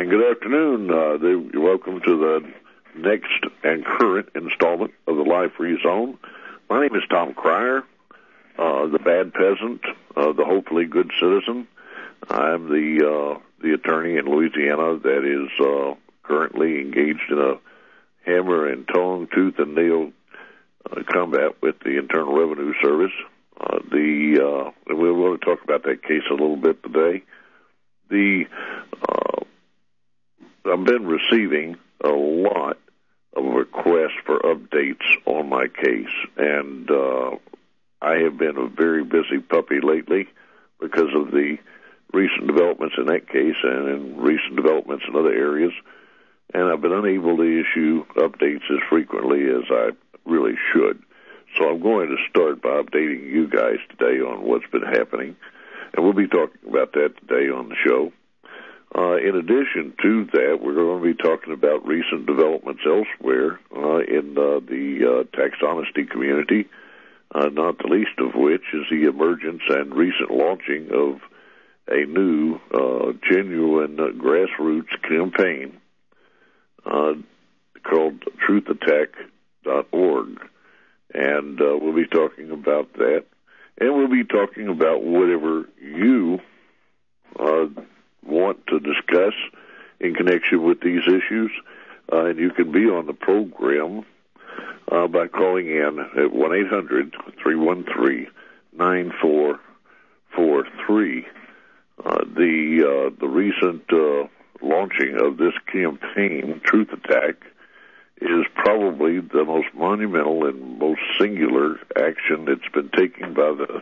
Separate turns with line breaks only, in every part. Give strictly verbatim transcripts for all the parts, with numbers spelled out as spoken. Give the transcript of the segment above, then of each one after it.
And good afternoon. Uh, they, welcome to the next and current installment of the Live Free Zone. My name is Tom Cryer, uh, the bad peasant, uh, the hopefully good citizen. I'm the uh, the attorney in Louisiana that is uh, currently engaged in a hammer and tongue, tooth and nail uh, combat with the Internal Revenue Service. Uh, the uh, and we want to talk about that case a little bit today. The uh, I've been receiving a lot of requests for updates on my case, and uh, I have been a very busy puppy lately because of the recent developments in that case and in recent developments in other areas, and I've been unable to issue updates as frequently as I really should. So I'm going to start by updating you guys today on what's been happening, and we'll be talking about that today on the show. Uh, in addition to that, we're going to be talking about recent developments elsewhere uh, in uh, the uh, tax honesty community, uh, not the least of which is the emergence and recent launching of a new, uh, genuine uh, grassroots campaign uh, called truth attack dot org. And uh, we'll be talking about that. And we'll be talking about whatever you uh want to discuss in connection with these issues, uh, and you can be on the program uh, by calling in at one eight hundred three one three nine four four three. Uh, the uh, the recent uh, launching of this campaign, Truth Attack, is probably the most monumental and most singular action that's been taken by the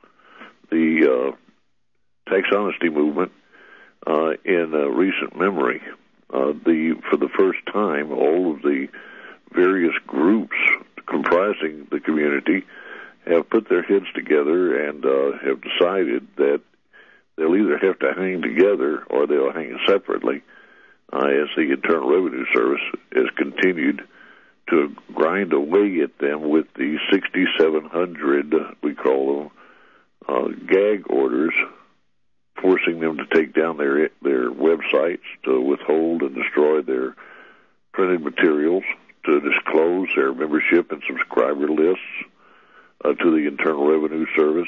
the uh, tax honesty movement Uh, in uh, recent memory. Uh, the for the first time, all of the various groups comprising the community have put their heads together and uh, have decided that they'll either have to hang together or they'll hang separately uh, as the Internal Revenue Service has continued to grind away at them with the sixty-seven hundred, we call them, uh, gag orders, forcing them to take down their their websites, to withhold and destroy their printed materials, to disclose their membership and subscriber lists uh, to the Internal Revenue Service.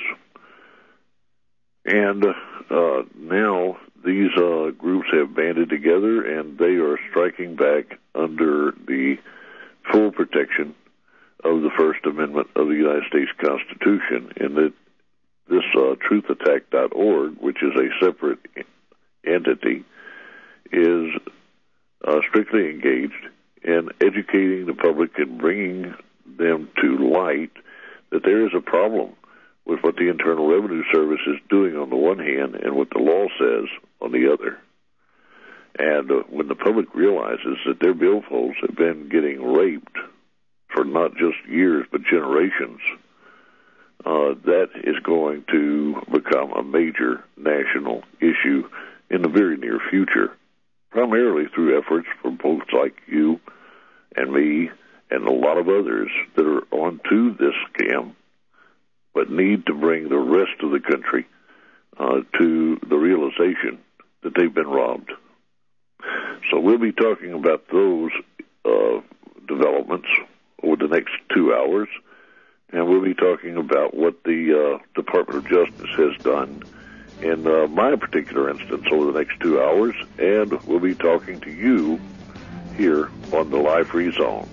And uh, now these uh, groups have banded together, and they are striking back under the full protection of the First Amendment of the United States Constitution, in that this uh, truth attack dot org, which is a separate entity, is uh, strictly engaged in educating the public and bringing them to light that there is a problem with what the Internal Revenue Service is doing on the one hand and what the law says on the other. And uh, when the public realizes that their billfolds have been getting raped for not just years but generations, Uh, that is going to become a major national issue in the very near future, primarily through efforts from folks like you and me and a lot of others that are onto this scam, but need to bring the rest of the country uh, to the realization that they've been robbed. So we'll be talking about those uh, developments over the next two hours. And we'll be talking about what the uh, Department of Justice has done in uh, my particular instance over the next two hours. And we'll be talking to you here on the Live Free Zone.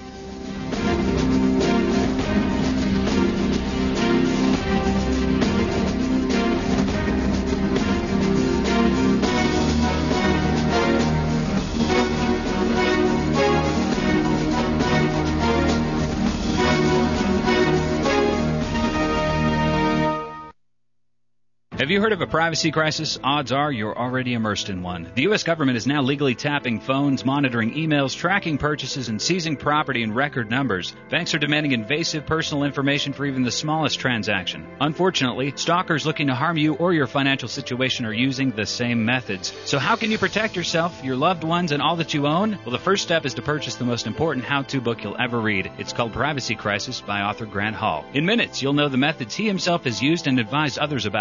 Have you heard of a privacy crisis? Odds are you're already immersed in one. The U S government is now legally tapping phones, monitoring emails, tracking purchases, and seizing property in record numbers. Banks are demanding invasive personal information for even the smallest transaction. Unfortunately, stalkers looking to harm you or your financial situation are using the same methods. So how can you protect yourself, your loved ones, and all that you own? Well, the first step is to purchase the most important how-to book you'll ever read. It's called Privacy Crisis by author Grant Hall. In minutes, you'll know the methods he himself has used and advised others about in order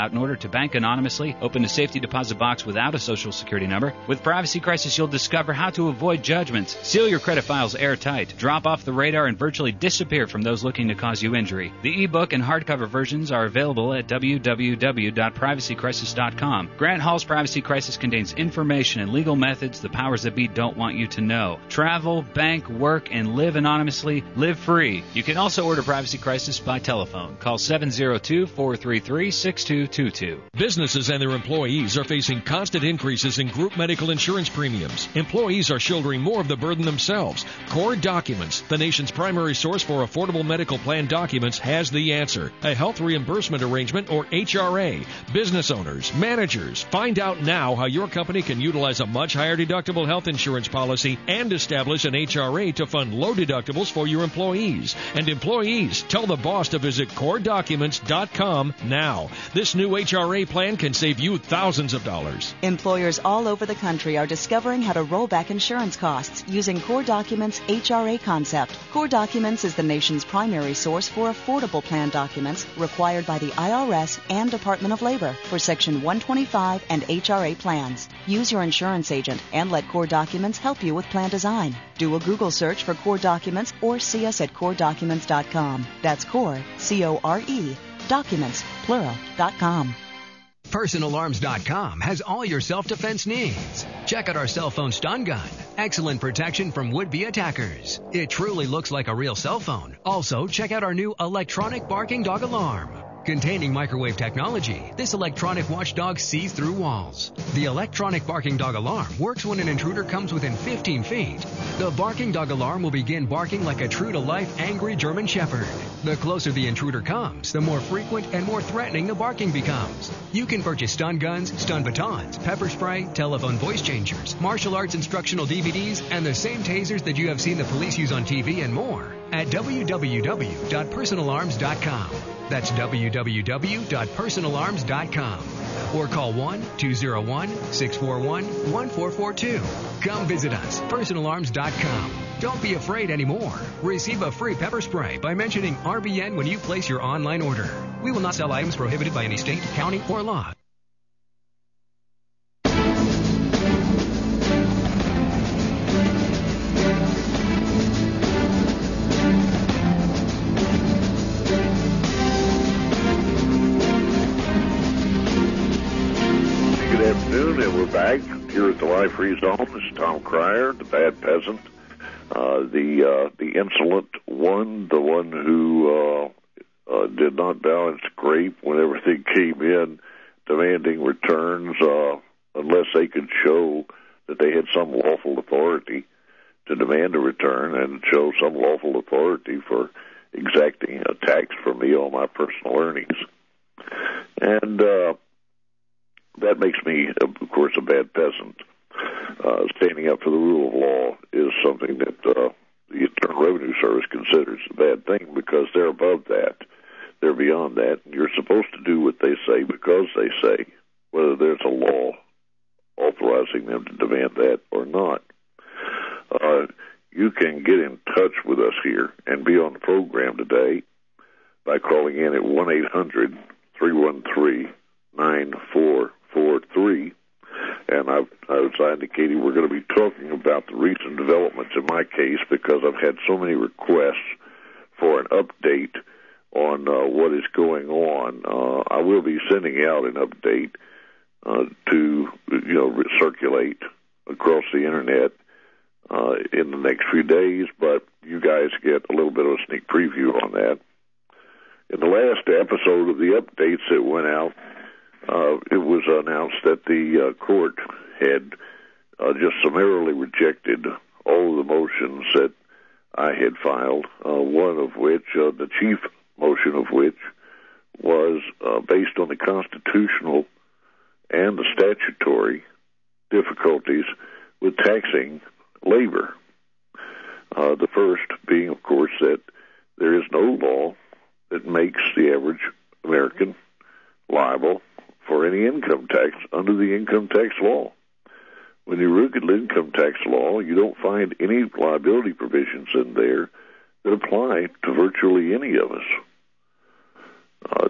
to bank anonymously, open a safety deposit box without a social security number. With Privacy Crisis, you'll discover how to avoid judgments, seal your credit files airtight, drop off the radar, and virtually disappear from those looking to cause you injury. The ebook and hardcover versions are available at w w w dot privacy crisis dot com. Grant Hall's Privacy Crisis contains information and legal methods the powers that be don't want you to know. Travel, bank, work, and live anonymously. Live free. You can also order Privacy Crisis by telephone. Call seven zero two, four three three, six two two two.
Businesses and their employees are facing constant increases in group medical insurance premiums. Employees are shouldering more of the burden themselves. Core Documents, the nation's primary source for affordable medical plan documents, has the answer. A health reimbursement arrangement, or H R A. Business owners, managers, find out now how your company can utilize a much higher deductible health insurance policy and establish an H R A to fund low deductibles for your employees. And employees, tell the boss to visit core documents dot com now. This new H R A plan can save you thousands of dollars.
Employers all over the country are discovering how to roll back insurance costs using Core Documents' H R A concept. Core Documents is the nation's primary source for affordable plan documents required by the I R S and Department of Labor for Section one twenty-five and H R A plans. Use your insurance agent and let Core Documents help you with plan design. Do a Google search for Core Documents or see us at core documents dot com. That's Core, C O R E, documents, plural, dot com.
Personal Arms dot com has all your self-defense needs. Check out our cell phone stun gun. Excellent protection from would-be attackers. It truly looks like a real cell phone. Also, check out our new electronic barking dog alarm. Containing microwave technology, this electronic watchdog sees through walls. The electronic barking dog alarm works when an intruder comes within fifteen feet. The barking dog alarm will begin barking like a true-to-life angry German shepherd. The closer the intruder comes, the more frequent and more threatening the barking becomes. You can purchase stun guns, stun batons, pepper spray, telephone voice changers, martial arts instructional D V Ds, and the same tasers that you have seen the police use on T V and more at w w w dot personal arms dot com. That's w w w dot personal arms dot com. Or call one two zero one, six four one, one four four two. Come visit us, personal arms dot com. Don't be afraid anymore. Receive a free pepper spray by mentioning R B N when you place your online order. We will not sell items prohibited by any state, county, or law.
And we're back here at the Life Free Zone. This is Tom Cryer, the bad peasant, uh, the uh, the insolent one, the one who uh, uh, did not balance scrape when everything came in, demanding returns uh, unless they could show that they had some lawful authority to demand a return and show some lawful authority for exacting a tax from me on my personal earnings. And uh, that makes me, of course, a bad peasant. Uh, standing up for the rule of law is something that uh, the Internal Revenue Service considers a bad thing because they're above that. They're beyond that. You're supposed to do what they say because they say, whether there's a law authorizing them to demand that or not. Uh, you can get in touch with us here and be on the program today by calling in at one eight hundred, three one three, nine four four three. And I've, as I indicated, we're going to be talking about the recent developments in my case because I've had so many requests for an update on uh, what is going on. Uh, I will be sending out an update uh, to, you know, circulate across the internet uh, in the next few days, but you guys get a little bit of a sneak preview on that. In the last episode of the updates that went out, Uh, it was announced that the uh, court had uh, just summarily rejected all of the motions that I had filed, uh, one of which, uh, the chief motion of which, was uh, based on the constitutional and the statutory difficulties with taxing labor. Uh, the first being, of course, that there is no law that makes the average American liable for any income tax under the income tax law. When you look at the income tax law, you don't find any liability provisions in there that apply to virtually any of us. Uh,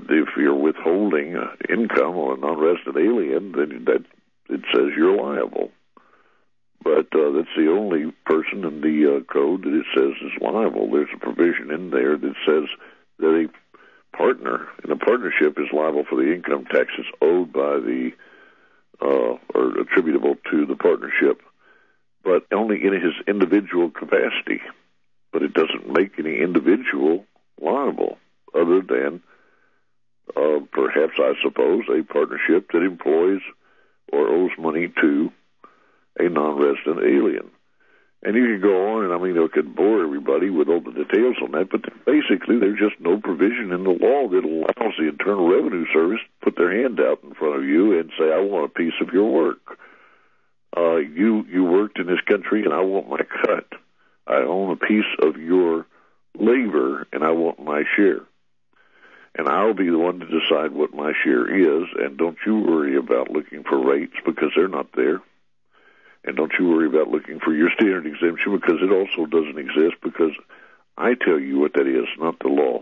if you're withholding uh, income on a non-resident alien, then that it says you're liable. But uh, that's the only person in the uh, code that it says is liable. There's a provision in there that says that a partner in a partnership is liable for the income taxes owed by the uh, or attributable to the partnership, but only in his individual capacity. But it doesn't make any individual liable, other than uh, perhaps, I suppose, a partnership that employs or owes money to a non-resident alien. And you can go on, and I mean, I could bore everybody with all the details on that, but basically there's just no provision in the law that allows the Internal Revenue Service to put their hand out in front of you and say, I want a piece of your work. Uh, you, you worked in this country, and I want my cut. I own a piece of your labor, and I want my share. And I'll be the one to decide what my share is, and don't you worry about looking for rates, because they're not there. And don't you worry about looking for your standard exemption, because it also doesn't exist, because I tell you what that is, not the law.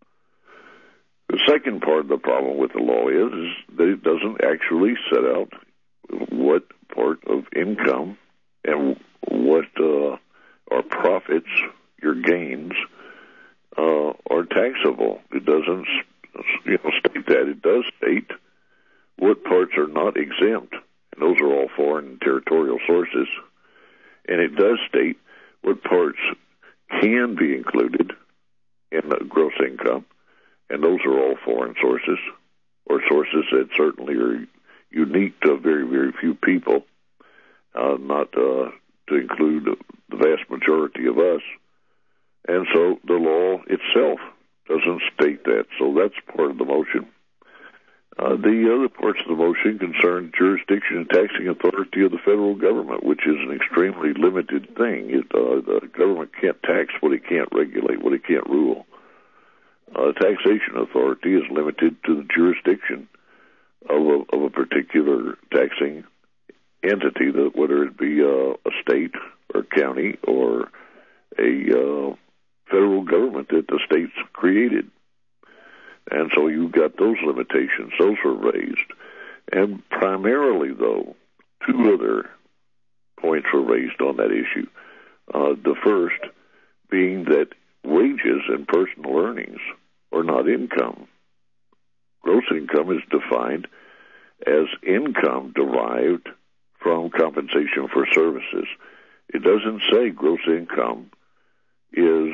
The second part of the problem with the law is, is that it doesn't actually set out what part of income and what uh, are profits, your gains, uh, are taxable. It doesn't, you know, state that. It does state what parts are not exempt. Those are all foreign and territorial sources. And it does state what parts can be included in the gross income, and those are all foreign sources, or sources that certainly are unique to very, very few people, uh, not uh, to include the vast majority of us. And so the law itself doesn't state that. So that's part of the motion. Uh, the other parts of the motion concern jurisdiction and taxing authority of the federal government, which is an extremely limited thing. It, uh, the government can't tax what it can't regulate, what it can't rule. Uh, taxation authority is limited to the jurisdiction of a, of a particular taxing entity, that whether it be uh, a state or county or a uh, federal government that the state's created. And so you've got those limitations. Those were raised. And primarily, though, two other points were raised on that issue. Uh, the first being that wages and personal earnings are not income. Gross income is defined as income derived from compensation for services. It doesn't say gross income is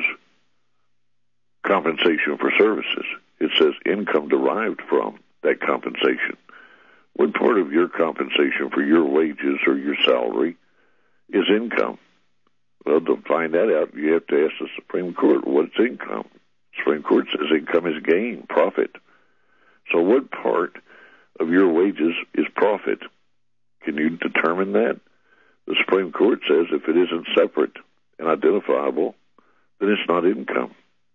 compensation for services. It says income derived from that compensation. What part of your compensation for your wages or your salary is income? Well, to find that out, you have to ask the Supreme Court, what's income? The Supreme Court says income is gain, profit. So what part of your wages is profit? Can you determine that? The Supreme Court says if it isn't separate and identifiable, then it's not income.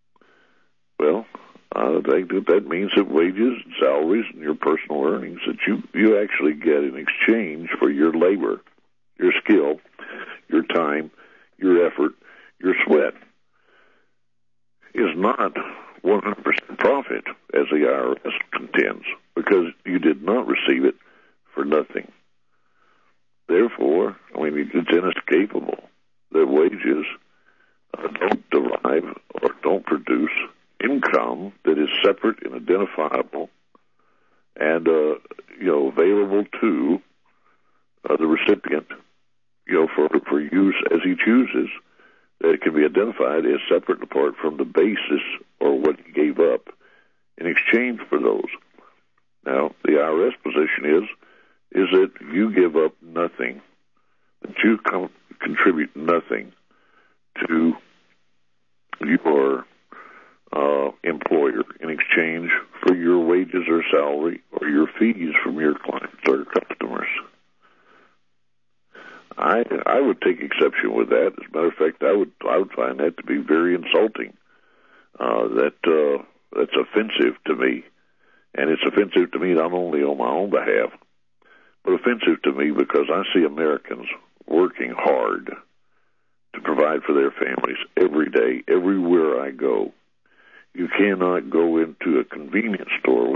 Well, I think that that means that wages and salaries and your personal earnings that you, you actually get in exchange for your labor, your skill, your time, your effort, your sweat, is not one hundred percent profit, as the I R S contends, because you did not receive it for nothing. Therefore, I mean, it's inescapable that wages uh, don't derive or don't produce income that is separate and identifiable and, uh, you know, available to uh, the recipient, you know, for, for use as he chooses, that it can be identified as separate and apart from the basis or what he gave up in exchange for those. Now, the I R S position is, is that you give up nothing, that you com- contribute nothing to your Uh, employer in exchange for your wages or salary or your fees from your clients or customers. I I would take exception with that. As a matter of fact, I would I would find that to be very insulting. Uh, that uh, that's offensive to me, and it's offensive to me not only on my own behalf, but offensive to me because I see Americans working hard to provide for their families every day, everywhere I go. You cannot go into a convenience store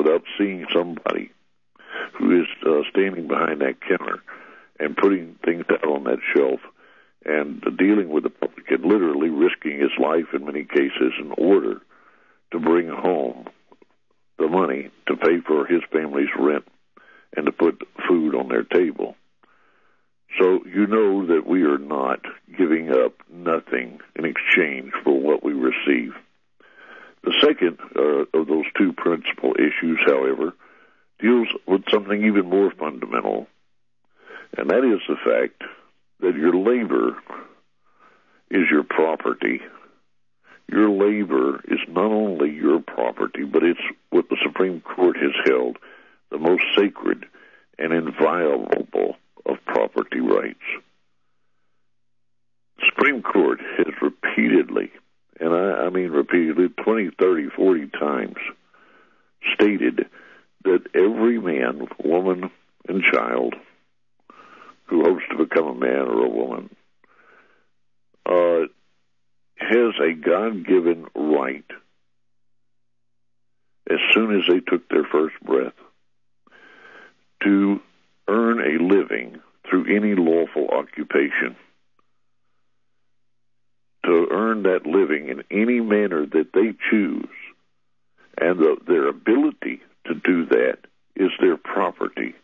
seeing somebody who is uh, standing behind that counter and putting things out on that shelf and uh, dealing with the public and literally risking his life in many cases in order to bring home the money to pay for his family's rent and to put food on their table. So you know that we are not giving up nothing in exchange for what we receive. The second uh, of those two principal issues, however, deals with something even more fundamental, and that is the fact that your labor is your property. Your labor is not only your property, but it's what the Supreme Court has held the most sacred and inviolable of property rights. The Supreme Court has repeatedly, and I, I mean repeatedly, twenty, thirty, forty times, stated that every man, woman, and child who hopes to become a man or a woman uh, has a God-given right, as soon as they took their first breath, to earn a living through any lawful occupation, to earn that living in any manner that they choose, and the, their ability to do that is their property.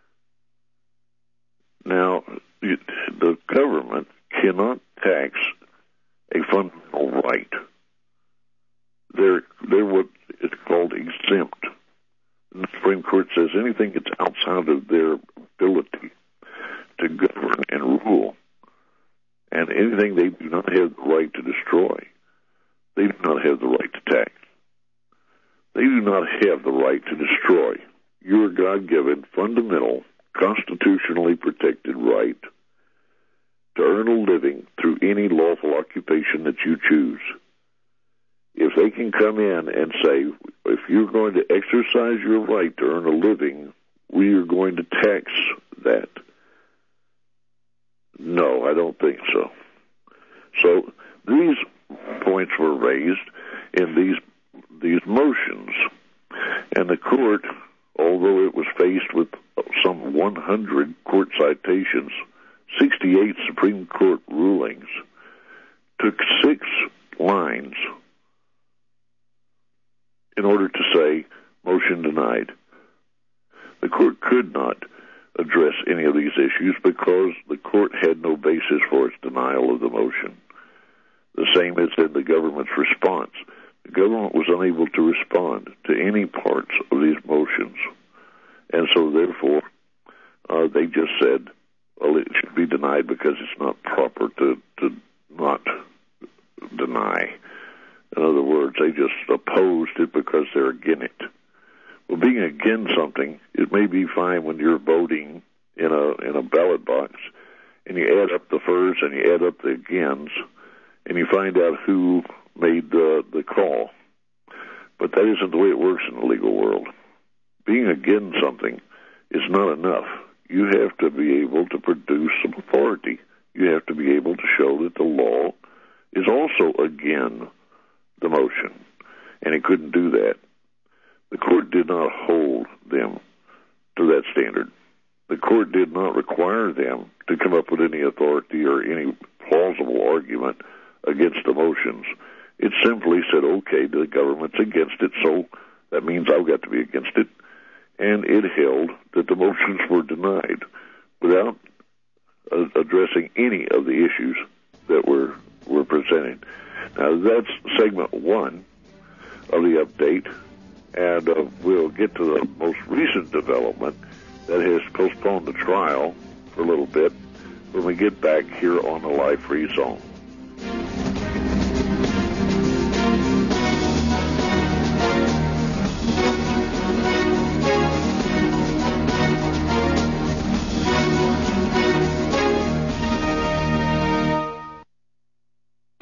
Now, it, the government cannot tax a fundamental right. They're, they're what is called exempt. And the Supreme Court says anything that's outside of their ability to govern and rule, and anything they do not have the right to destroy, they do not have the right to tax. They do not have the right to destroy your God-given, fundamental, constitutionally protected right to earn a living through any lawful occupation that you choose. If they can come in and say, if you're going to exercise your right to earn a living, we are going to tax that. No, I don't think so. So these points were raised in these these motions, and the court, although it was faced with some one hundred court citations, sixty-eight Supreme Court rulings, took six lines in order to say, motion denied. The court could not address any of these issues because the court had no basis for its denial of the motion. The same as in the government's response. The government was unable to respond to any parts of these motions. And so, therefore, uh, they just said, well, it should be denied because it's not proper to, to not deny. In other words, they just opposed it because they're against it. Well, being against something, it may be fine when you're voting in a in a ballot box, and you add up the furs and you add up the agains, and you find out who made the, the call. But that isn't the way it works in the legal world. Being against something is not enough. You have to be able to produce some authority. You have to be able to show that the law is also again the motion, and it couldn't do that. The court did not hold them to that standard. The court did not require them to come up with any authority or any plausible argument against the motions. It simply said, okay, the government's against it, so that means I've got to be against it. And it held that the motions were denied without uh, addressing any of the issues that were, were presented. Now, that's segment one of the update, and uh, we'll get to the most recent development that has postponed the trial for a little bit when we get back here on the Life Free Zone.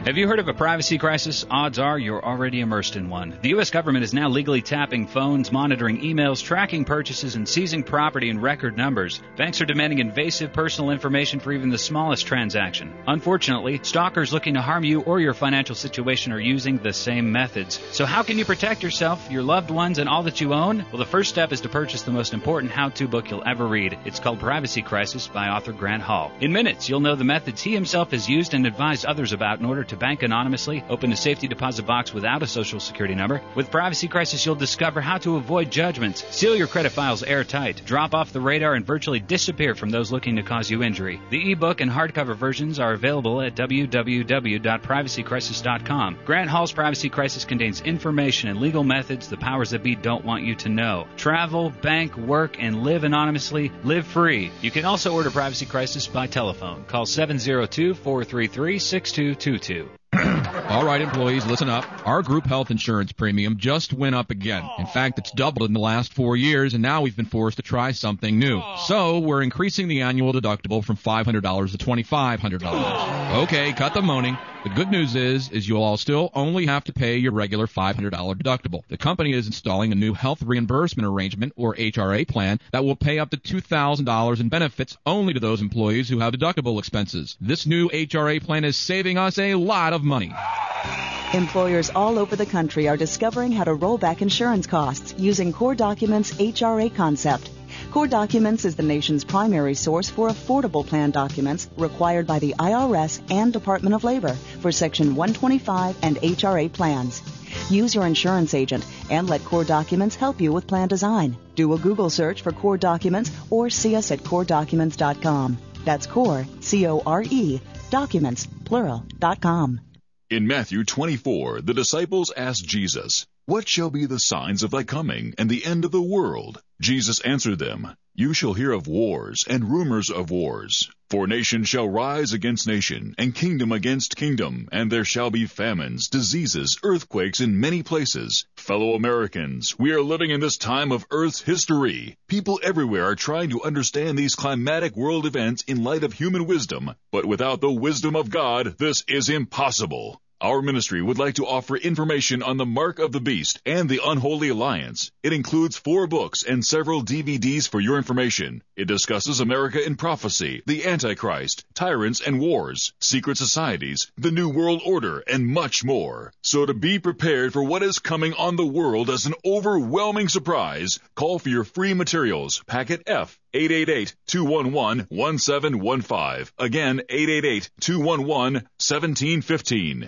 Have you heard of a privacy crisis? Odds are you're already immersed in one. The U S government is now legally tapping phones, monitoring emails, tracking purchases, and seizing property in record numbers. Banks are demanding invasive personal information for even the smallest transaction. Unfortunately, stalkers looking to harm you or your financial situation are using the same methods. So how can you protect yourself, your loved ones, and all that you own? Well, the first step is to purchase the most important how-to book you'll ever read. It's called Privacy Crisis by author Grant Hall. In minutes, you'll know the methods he himself has used and advised others about in order to bank anonymously, open a safety deposit box without a social security number. With Privacy Crisis, you'll discover how to avoid judgments, seal your credit files airtight, drop off the radar, and virtually disappear from those looking to cause you injury. The ebook and hardcover versions are available at w w w dot privacy crisis dot com. Grant Hall's Privacy Crisis contains information and legal methods the powers that be don't want you to know. Travel, bank, work, and live anonymously. Live free. You can also order Privacy Crisis by telephone. Call seven zero two, four three three, six two two two.
All right, employees, listen up. Our group health insurance premium just went up again. In fact, it's doubled in the last four years, and now we've been forced to try something new. So we're increasing the annual deductible from five hundred dollars to twenty-five hundred dollars. Okay, cut the moaning. The good news is, is you'll all still only have to pay your regular five hundred dollars deductible. The company is installing a new health reimbursement arrangement, or H R A plan, that will pay up to two thousand dollars in benefits only to those employees who have deductible expenses. This new H R A plan is saving us a lot of money.
Employers all over the country are discovering how to roll back insurance costs using Core Documents' H R A concept. Core Documents is the nation's primary source for affordable plan documents required by the I R S and Department of Labor for Section one twenty-five and H R A plans. Use your insurance agent and let Core Documents help you with plan design. Do a Google search for Core Documents or see us at core documents dot com. That's Core, C O R E, documents, plural, dot com.
In Matthew twenty-four, the disciples asked Jesus, "What shall be the signs of thy coming and the end of the world?" Jesus answered them, "You shall hear of wars and rumors of wars. For nation shall rise against nation, and kingdom against kingdom, and there shall be famines, diseases, earthquakes in many places." Fellow Americans, we are living in this time of Earth's history. People everywhere are trying to understand these climatic world events in light of human wisdom, but without the wisdom of God, this is impossible. Our ministry would like to offer information on the Mark of the Beast and the Unholy Alliance. It includes four books and several D V Ds for your information. It discusses America in prophecy, the Antichrist, tyrants and wars, secret societies, the New World Order, and much more. So to be prepared for what is coming on the world as an overwhelming surprise, call for your free materials, packet F, eight eight eight, two one one, one seven one five. Again, eight eight eight, two one one, one seven one five.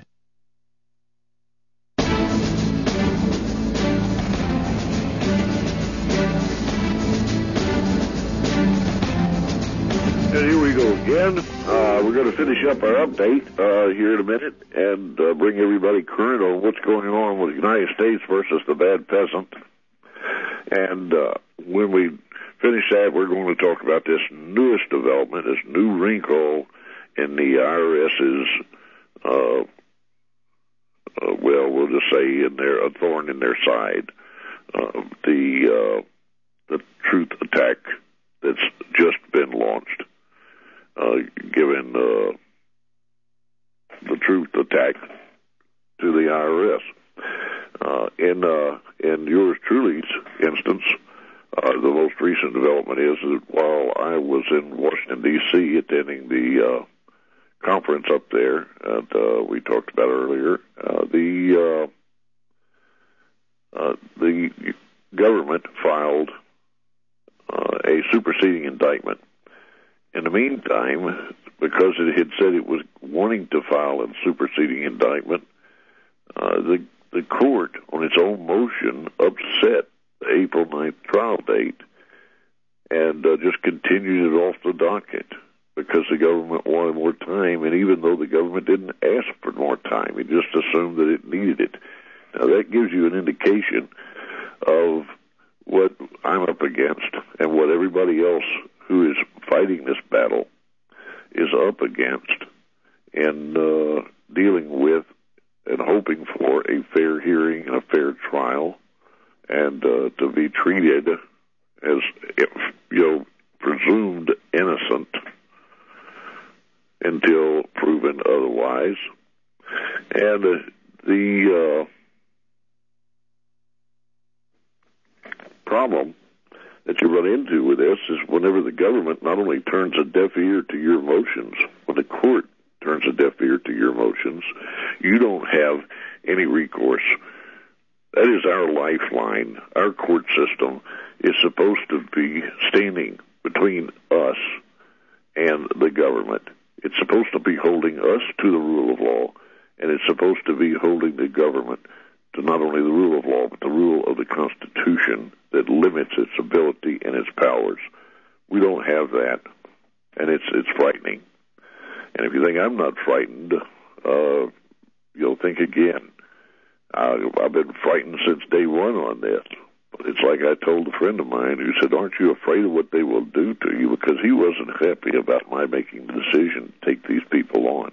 And here we go again. Uh, we're going to finish up our update uh, here in a minute and uh, bring everybody current on what's going on with the United States versus the bad peasant. And uh, when we finish that, we're going to talk about this newest development, this new wrinkle in the IRS's, uh, uh, well, we'll just say in their, a thorn in their side, uh, the, uh, the truth attack that's just been launched. Uh, given uh, the truth attack to the I R S. Uh, in uh, in yours truly's instance, uh, the most recent development is that while I was in Washington, D C attending the uh, conference up there that uh, we talked about earlier, uh, the uh, uh, the government filed uh, a superseding indictment. In the meantime, because it had said it was wanting to file a superseding indictment, uh, the the court, on its own motion, upset the April ninth trial date and uh, just continued it off the docket because the government wanted more time, and even though the government didn't ask for more time, it just assumed that it needed it. Now, that gives you an indication of what I'm up against and what everybody else who is fighting this battle is up against in uh, dealing with and hoping for a fair hearing and a fair trial and uh, to be treated as, if, you know, presumed innocent until proven otherwise. And uh, the uh, problem that you run into with this is whenever the government not only turns a deaf ear to your motions, when the court turns a deaf ear to your motions, you don't have any recourse. That is our lifeline. Our court system is supposed to be standing between us and the government. It's supposed to be holding us to the rule of law, and it's supposed to be holding the government to not only the rule of law, but the rule of the Constitution that limits its ability and its powers. We don't have that, and it's it's frightening. And if you think I'm not frightened, uh, you'll think again. Uh, I've been frightened since day one on this. But it's like I told a friend of mine who said, aren't you afraid of what they will do to you? Because he wasn't happy about my making the decision to take these people on.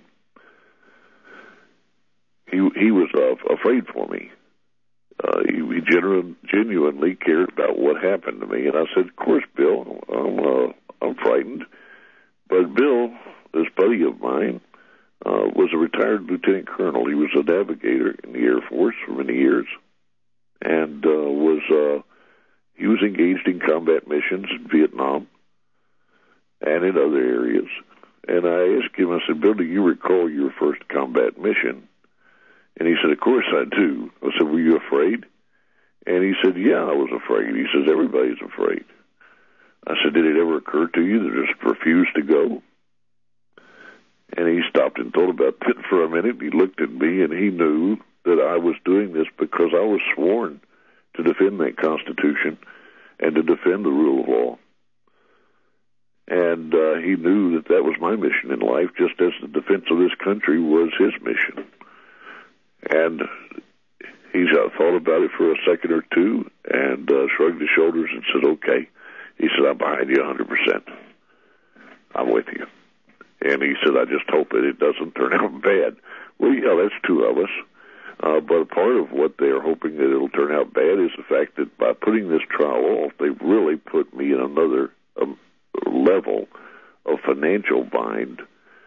He he was uh, afraid for me. Uh, he, he genu- genuinely cared about what happened to me. And I said, of course, Bill, I'm, uh, I'm frightened. But Bill, this buddy of mine, uh, was a retired lieutenant colonel. He was a navigator in the Air Force for many years. And uh, was uh, he was engaged in combat missions in Vietnam and in other areas. And I asked him, I said, Bill, do you recall your first combat mission? And he said, of course I do. I said, were you afraid? And he said, yeah, I was afraid. He says, everybody's afraid. I said, did it ever occur to you to just refuse to go? And he stopped and thought about it for a minute. He looked at me, and he knew that I was doing this because I was sworn to defend that Constitution and to defend the rule of law. And uh, he knew that that was my mission in life, just as the defense of this country was his mission. And he uh, thought about it for a second or two and uh, shrugged his shoulders and said, okay. He said, I'm behind you one hundred percent. I'm with you. And he said, I just hope that it doesn't turn out bad. Well, yeah, that's two of us. Uh, but part of what they are hoping that it'll turn out bad is the fact that by putting this trial off, they've really put me in another um, level of financial bind.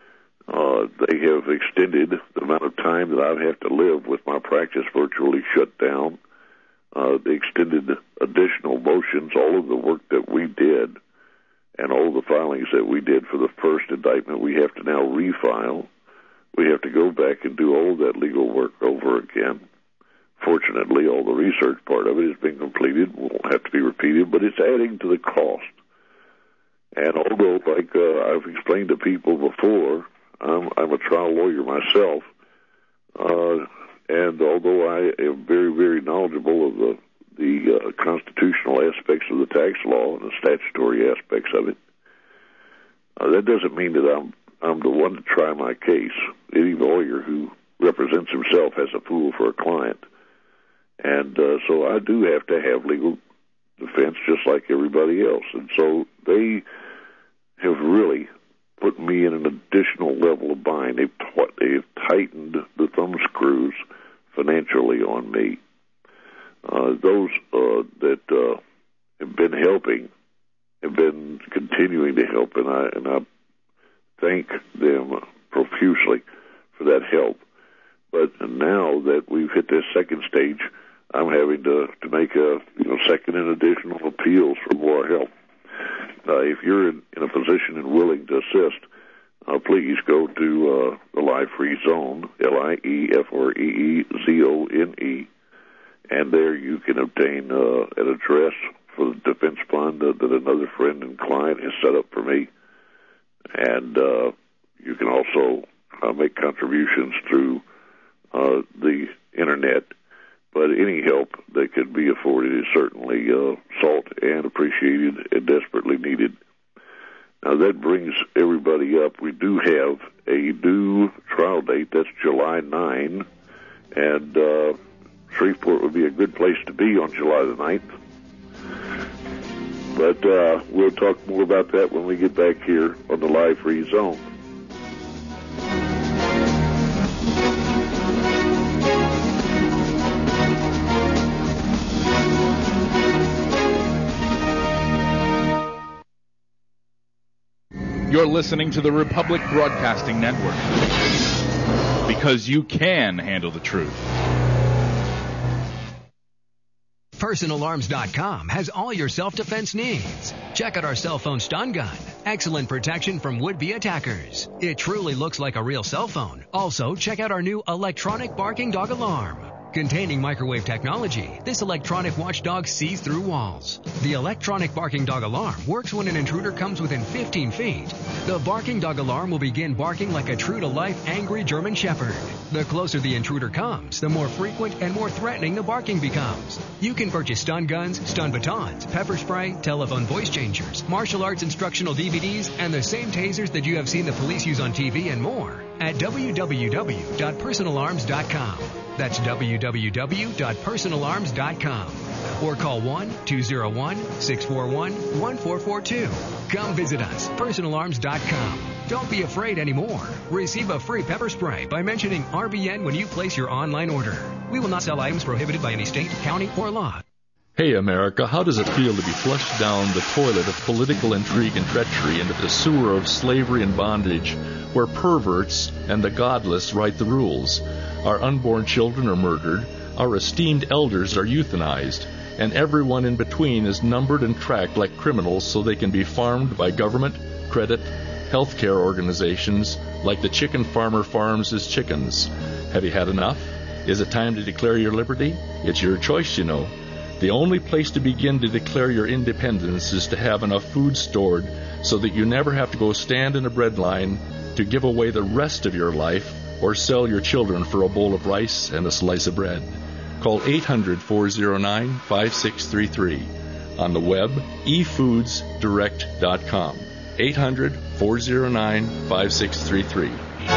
Uh, they have extended the amount of time that I have to live with my practice virtually shut down. Uh, they extended additional motions, all of the work that we did, and all the filings that we did for the first indictment, we have to now refile. We have to go back and do all that legal work over again. Fortunately, all the research part of it has been completed, won't have to be repeated, but it's adding to the cost. And although, like uh, I've explained to people before, I'm, I'm a trial lawyer myself, uh, and although I am very, very knowledgeable of the, the uh, constitutional aspects of the tax law and the statutory aspects of it, uh, that doesn't mean that I'm I'm the one to try my case. Any lawyer who represents himself has a fool for a client. And uh, so I do have to have legal defense just like everybody else. And so they have really put me in an additional level of bind. They've, t- they've tightened the thumb screws financially on me. Uh, those uh, that uh, have been helping have been continuing to help, and I and I thank them profusely for that help. But now that we've hit this second stage, I'm having to, to make a you know second and additional appeals for more help. Uh, if you're in, in a position and willing to assist, uh, please go to uh, the Life Free Zone, L I E F R E E Z O N E, and there you can obtain uh, an address for the defense fund uh, that another friend and client has set up for me. And uh, you can also uh, make contributions through uh, the Internet. But any help that could be afforded is certainly uh, sought and appreciated and desperately needed. Now, that brings everybody up. We do have a new trial date. That's July ninth. And uh, Shreveport would be a good place to be on July the ninth. But uh, we'll talk more about that when we get back here on the Live Free Zone.
You're listening to the Republic Broadcasting Network. because you can handle the truth.
Personal Arms dot com has all your self-defense needs. Check out our cell phone stun gun. Excellent protection from would-be attackers. It truly looks like a real cell phone. Also, check out our new electronic barking dog alarm. Containing microwave technology, this electronic watchdog sees through walls. The electronic barking dog alarm works when an intruder comes within fifteen feet. The barking dog alarm will begin barking like a true-to-life angry German shepherd. The closer the intruder comes, the more frequent and more threatening the barking becomes. You can purchase stun guns, stun batons, pepper spray, telephone voice changers, martial arts instructional D V Ds, and the same tasers that you have seen the police use on T V and more at w w w dot personal arms dot com. That's w w w dot personal arms dot com. Or call one two zero one, six four one, one four four two. Come visit us, personal arms dot com. Don't be afraid anymore. Receive a free pepper spray by mentioning R B N when you place your online order. We will not sell items prohibited by any state, county, or law.
Hey, America, how does it feel to be flushed down the toilet of political intrigue and treachery into the sewer of slavery and bondage, where perverts and the godless write the rules? Our unborn children are murdered, our esteemed elders are euthanized, and everyone in between is numbered and tracked like criminals so they can be farmed by government, credit, healthcare organizations like the chicken farmer farms his chickens. Have you had enough? Is it time to declare your liberty? It's your choice, you know. The only place to begin to declare your independence is to have enough food stored so that you never have to go stand in a bread line to give away the rest of your life or sell your children for a bowl of rice and a slice of bread. Call eight hundred, four oh nine, five six three three. On the web, e foods direct dot com. eight hundred, four oh nine, five six three three.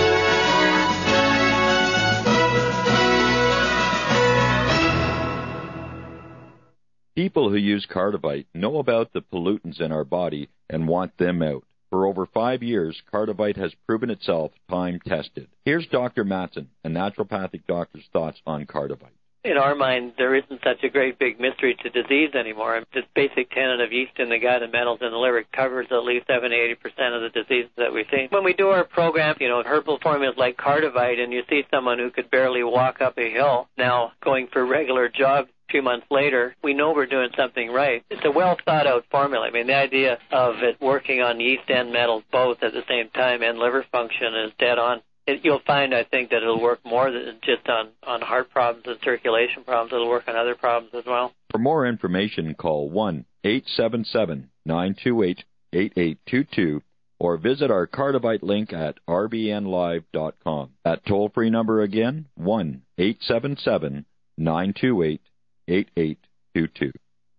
People who use Cardivite know about the pollutants in our body and want them out. For over five years, Cardivite has proven itself time-tested. Here's Doctor Matson, a naturopathic doctor's thoughts on Cardivite.
In our mind, there isn't such a great big mystery to disease anymore. This basic tenet of yeast in the gut and metals in the liver covers at least seventy to eighty percent of the diseases that we see. When we do our program, you know, herbal formulas like Cardivite, and you see someone who could barely walk up a hill now going for regular jogs a few months later, we know we're doing something right. It's a well-thought-out formula. I mean, the idea of it working on yeast and metals both at the same time and liver function is dead on. It, you'll find, I think, that it'll work more than just on, on heart problems and circulation problems. It'll work on other problems as well.
For more information, call one eight seven seven, nine two eight, eight eight two two or visit our Cardivite link at r b n live dot com. That toll-free number again, one eight seven seven, nine two eight, eight eight two two.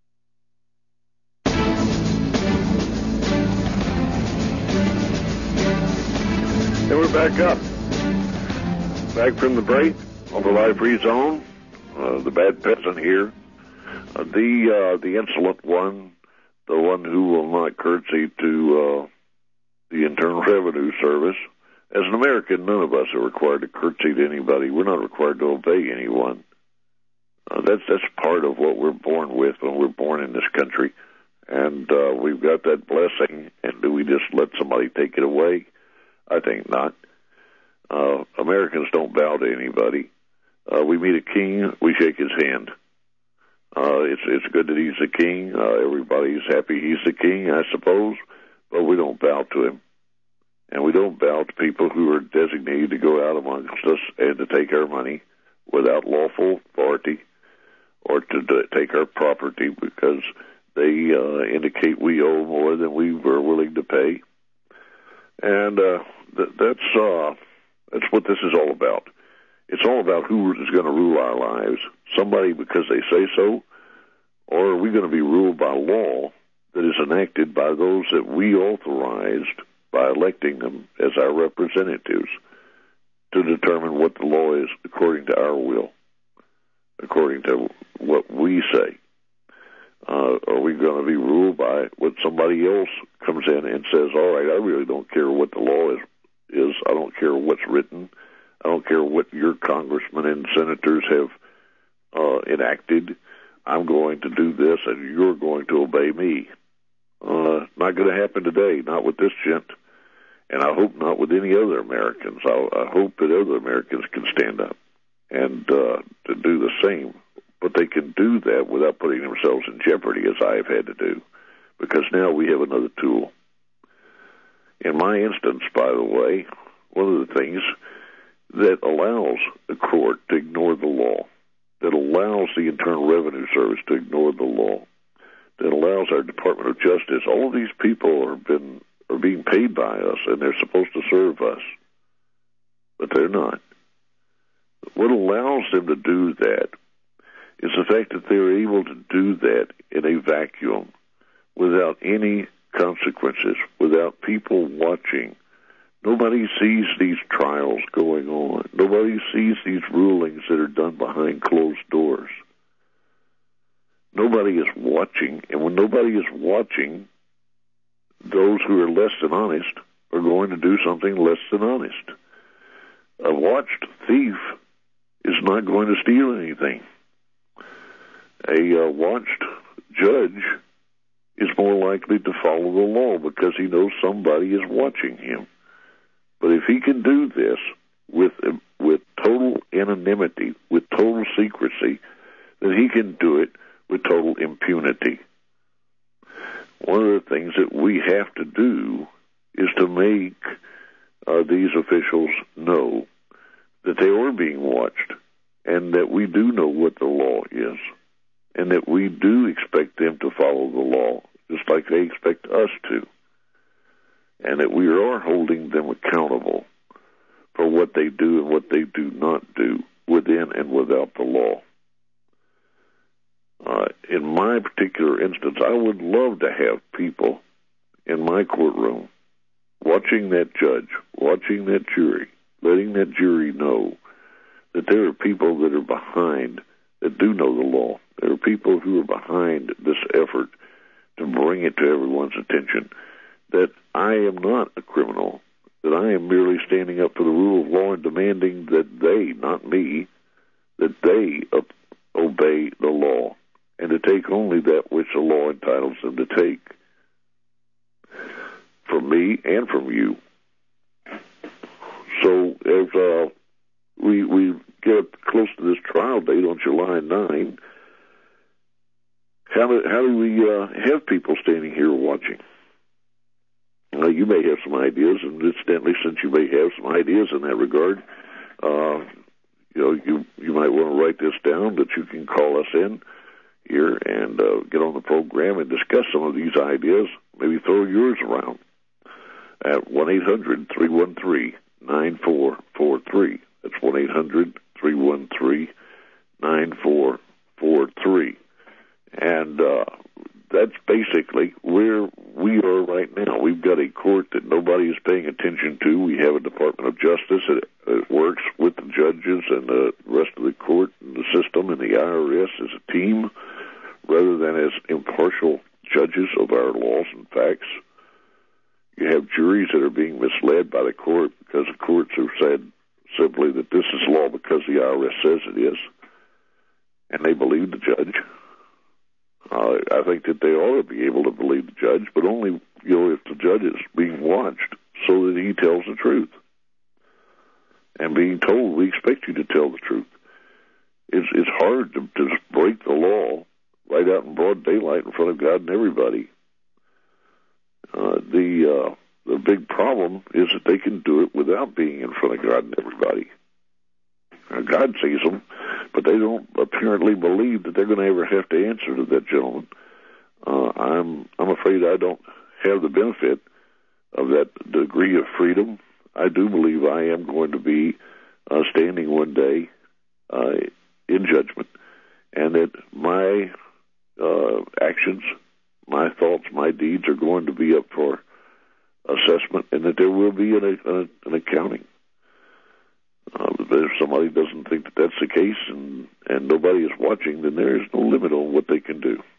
And we're back up. Back from the break on the Live Free Zone. Uh, the bad peasant here. Uh, the uh, the insolent one, the one who will not curtsy to uh, the Internal Revenue Service. As an American, none of us are required to curtsy to anybody. We're not required to obey anyone. Uh, that's that's part of what we're born with when we're born in this country. And uh, we've got that blessing, and do we just let somebody take it away? I think not. Uh, Americans don't bow to anybody. Uh, we meet a king, we shake his hand. Uh, it's it's good that he's the king. Uh, everybody's happy he's the king, I suppose, but we don't bow to him. And we don't bow to people who are designated to go out amongst us and to take our money without lawful authority or to d- take our property because they uh, indicate we owe more than we were willing to pay. And uh, th- that's uh, that's what this is all about. It's all about who is going to rule our lives. Somebody because they say so, or are we going to be ruled by law that is enacted by those that we authorized by electing them as our representatives to determine what the law is according to our will, according to what we say? Uh, are we going to be ruled by what somebody else comes in and says, all right, I really don't care what the law is, is. I don't care what's written. I don't care what your congressmen and senators have uh, enacted. I'm going to do this, and you're going to obey me. Uh, not going to happen today, not with this gent. And I hope not with any other Americans. I, I hope that other Americans can stand up and uh, to do the same. But they can do that without putting themselves in jeopardy, as I have had to do, because now we have another tool. In my instance, by the way, one of the things that allows the court to ignore the law, that allows the Internal Revenue Service to ignore the law, that allows our Department of Justice, all of these people are been are being paid by us, and they're supposed to serve us, but they're not. What allows them to do that is the fact that they're able to do that in a vacuum without any consequences, without people watching. Nobody sees these trials going on. Nobody sees these rulings that are done behind closed doors. Nobody is watching, and when nobody is watching, those who are less than honest are going to do something less than honest. A watched thief is not going to steal anything. A uh, watched judge is more likely to follow the law because he knows somebody is watching him. But if he can do this with with total anonymity, with total secrecy, then he can do it with total impunity. One of the things that we have to do is to make uh, these officials know that they are being watched and that we do know what the law is and that we do expect them to follow the law just like they expect us to, and that we are holding them accountable for what they do and what they do not do within and without the law. Uh, in my particular instance, I would love to have people in my courtroom watching that judge, watching that jury, letting that jury know that there are people that are behind, that do know the law. There are people who are behind this effort to bring it to everyone's attention, that I am not a criminal, that I am merely standing up for the rule of law and demanding that they, not me, that they uh, obey the law and to take only that which the law entitles them to take from me and from you. So as uh, we we get close to this trial date on July ninth, how do, how do we uh, have people standing here watching? Uh, you may have some ideas, and incidentally, since you may have some ideas in that regard, uh, you know, you you might want to write this down, that you can call us in here and uh, get on the program and discuss some of these ideas. Maybe throw yours around at one eight hundred three one three nine four four three. That's one eight hundred three one three nine four four three. And uh, that's basically where we are right now. We've got a court that nobody is paying attention to. We have a Department of Justice that, that works with the judges and the rest of the court and the system and the I R S as a team rather than as impartial judges of our laws and facts. You have juries that are being misled by the court because the courts have said simply that this is law because the I R S says it is, and they believe the judge. Uh, I think that they ought to be able to believe the judge, but only, you know, if the judge is being watched so that he tells the truth. And being told, we expect you to tell the truth. It's, it's hard to, to break the law right out in broad daylight in front of God and everybody. Uh, the uh, the big problem is that they can do it without being in front of God and everybody. Now, God sees them, but they don't apparently believe that they're going to ever have to answer to that gentleman. Uh, I'm I'm afraid I don't have the benefit of that degree of freedom. I do believe I am going to be uh, standing one day uh, in judgment, and that my uh, actions, my thoughts, my deeds are going to be up for assessment, and that there will be an, an, an accounting. Uh, if somebody doesn't think that that's the case and, and nobody is watching, then there is no limit on what they can do.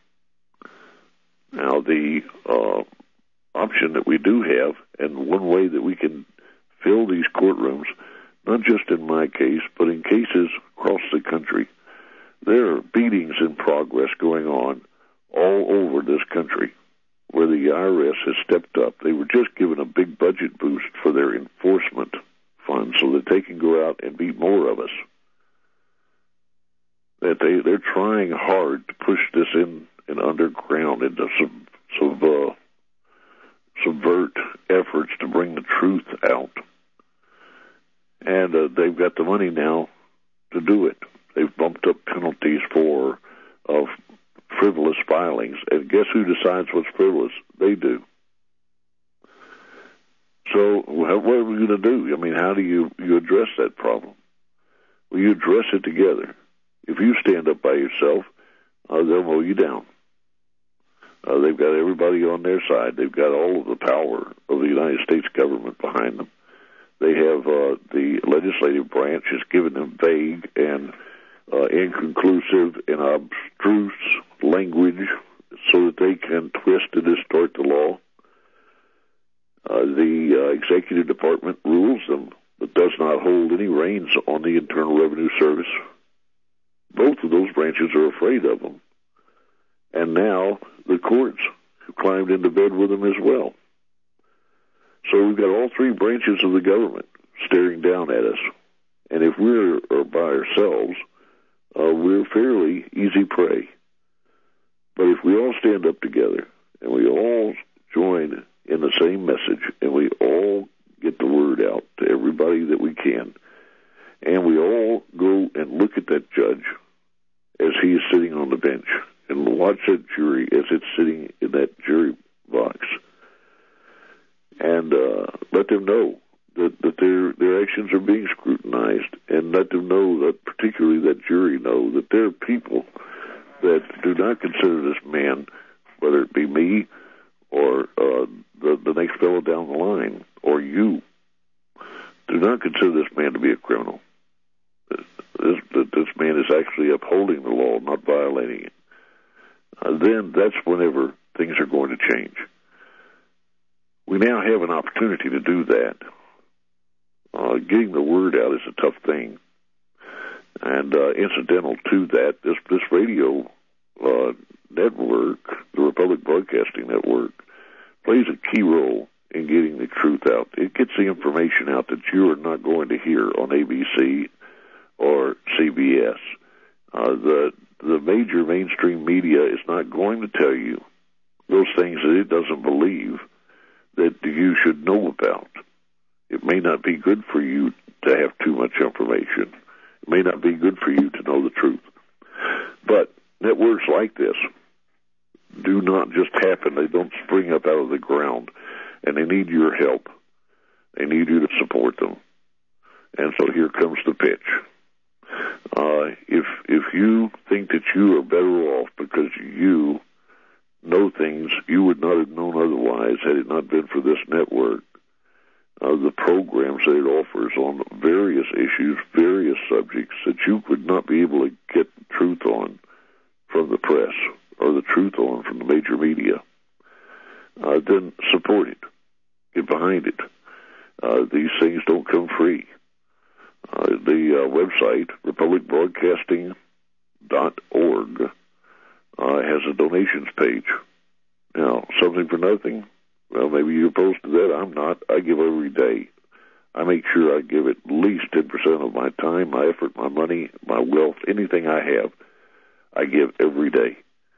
Now, the uh, option that we do have, and one way that we can fill these courtrooms, not just in my case, but in cases across the country, there are beatings in progress going on all over this country, where where the I R S has stepped up. They were just given a big budget boost for their enforcement fund so that they can go out and beat more of us. That they, they're trying hard to push this in, in underground and to sub, sub, uh, subvert efforts to bring the truth out. And uh, they've got the money now to do it. They've bumped up penalties for uh, frivolous filings. And guess who decides what's frivolous? They do. So what are we going to do? I mean, how do you, you address that problem? Well, you address it together. If you stand up by yourself, uh, they'll mow you down. Uh, they've got everybody on their side. They've got all of the power of the United States government behind them. They have uh, the legislative branch has given them vague and uh, inconclusive and abstruse language so that they can twist and distort the law. Uh, the uh, executive department rules them, but does not hold any reins on the Internal Revenue Service. Both of those branches are afraid of them. And now the courts have climbed into bed with them as well. So we've got all three branches of the government staring down at us. And if we're by ourselves, uh, we're fairly easy prey. But if we all stand up together and we all join in the same message and we all get the word out to everybody that we can, and we all go and look at that judge as he is sitting on the bench and watch that jury as it's sitting in that jury box, and uh, let them know that, that their their actions are being scrutinized, and let them know that, particularly that jury know that there are people that do not consider this man, whether it be me or uh, the, the next fellow down the line, or you, do not consider this man to be a criminal. This, this man is actually upholding the law, not violating it. Uh, then that's whenever things are going to change. We now have an opportunity to do that. Uh, getting the word out is a tough thing. And uh, incidental to that, this, this radio uh, network, the Republic Broadcasting Network, plays a key role in getting the truth out. It gets the information out that you are not going to hear on A B C or C B S. Uh, the the major mainstream media is not going to tell you those things that it doesn't believe that you should know about. It may not be good for you to have too much information. It may not be good for you to know the truth. But networks like this do not just happen. They don't spring up out of the ground. And they need your help. They need you to support them. And so here comes the pitch. Uh, if if you think that you are better off because you know things you would not have known otherwise had it not been for this network, uh, the programs that it offers on various issues, various subjects that you would not be able to get truth on from the press or the truth on from the major media, uh, then support it. Get behind it. Uh, these things don't come free. Uh, the uh, website, republic broadcasting dot org, uh, has a donations page. Now, something for nothing? Well, maybe you're opposed to that. I'm not. I give every day. I make sure I give at least ten percent of my time, my effort, my money, my wealth, anything I have, I give every day.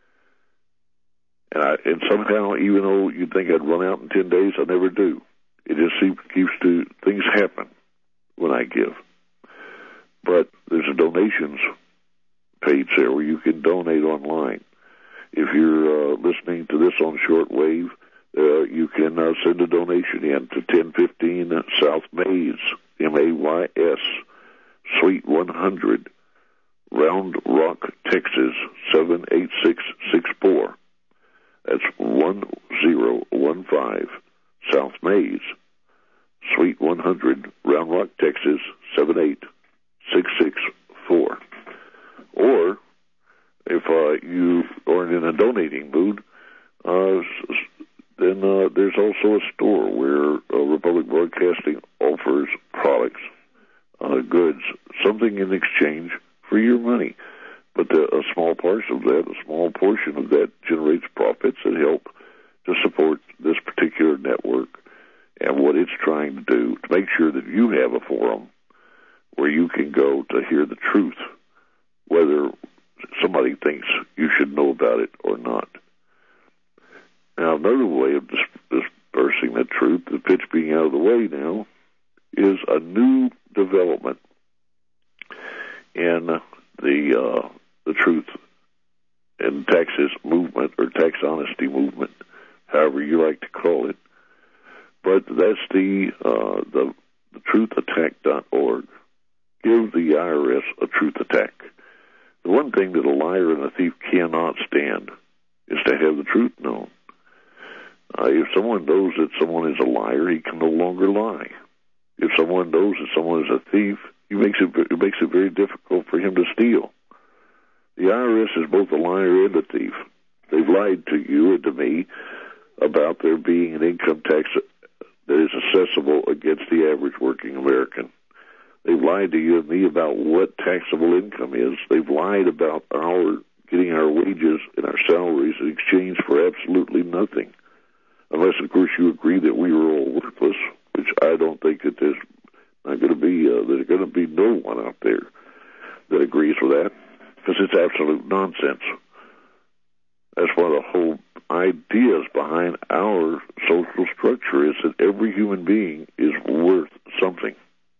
And, I, and somehow, even though you'd think I'd run out in ten days, I never do. It just seems, keeps to, things happen when I give. But there's a donations page there where you can donate online. If you're uh, listening to this on shortwave, uh, you can uh, send a donation in to ten fifteen South Mays, M A Y S, Suite one hundred, Round Rock, Texas, seven eight six six four. That's one zero one five South Mays, Suite one hundred, Round Rock, Texas, seven eight six six four. Or, if uh, you are in a donating mood, uh, then uh, there's also a store where uh, Republic Broadcasting offers products, uh, goods, something in exchange for your money. But uh, a small portion of that, a small portion of that generates profits that help to support going to do to make sure that you have a forum where you can go to hear the truth, whether somebody thinks you should know about it or not. Now, another way of dispersing that truth, the pitch being out of the way now, is a new development in the uh, the truth and taxes movement, or tax honesty movement, however you like to call it. But that's the uh, the, the truth attack dot org. Give the I R S a truth attack. The one thing that a liar and a thief cannot stand is to have the truth known. Uh, if someone knows that someone is a liar, he can no longer lie. If someone knows that someone is a thief, he makes it, it makes it very difficult for him to steal. The I R S is both a liar and a thief. They've lied to you and to me about there being an income tax that is assessable against the average working American. They've lied to you and me about what taxable income is. They've lied about our getting our wages and our salaries in exchange for absolutely nothing. Unless, of course, you agree that we are all worthless, which I don't think that there's not going to be, uh, there's going to be no one out there that agrees with that, because it's absolute nonsense. That's one of the whole ideas behind our social structure, is that every human being is worth something.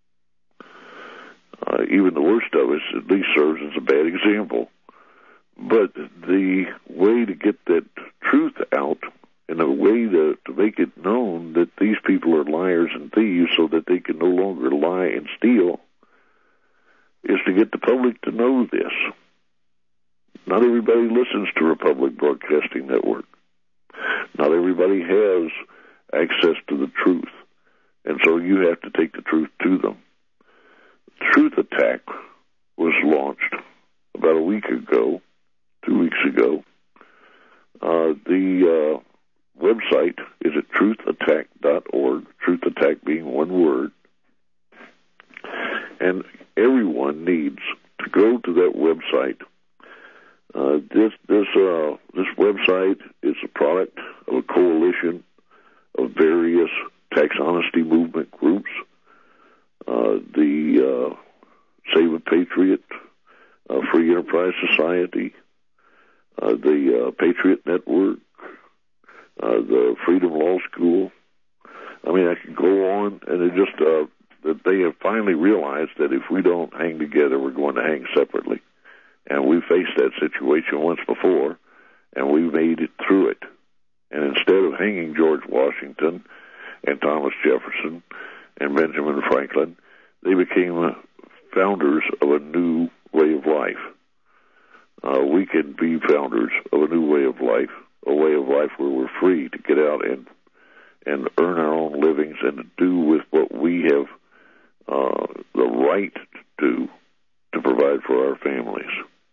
Uh, even the worst of us at least serves as a bad example. But the way to get that truth out, and a way to, to make it known that these people are liars and thieves so that they can no longer lie and steal, is to get the public to know this. Not everybody listens to Republic Broadcasting Network. Not everybody has access to the truth. And so you have to take the truth to them. Truth Attack was launched about a week ago, two weeks ago. Uh, the uh, website is at truth attack dot org, truth attack being one word. And everyone needs to go to that website. Uh, this this uh, this website is a product of a coalition of various tax honesty movement groups. Uh, the uh, Save a Patriot, uh, Free Enterprise Society, uh, the uh, Patriot Network, uh, the Freedom Law School. I mean, I could go on, and it just uh, that they have finally realized that if we don't hang together, we're going to hang separately. And we faced that situation once before, and we made it through it. And instead of hanging George Washington and Thomas Jefferson and Benjamin Franklin, they became founders of a new way of life. Uh, we can be founders of a new way of life, a way of life where we're free to get out and and earn our own livings and to do with what we have uh, the right to do to provide for our families.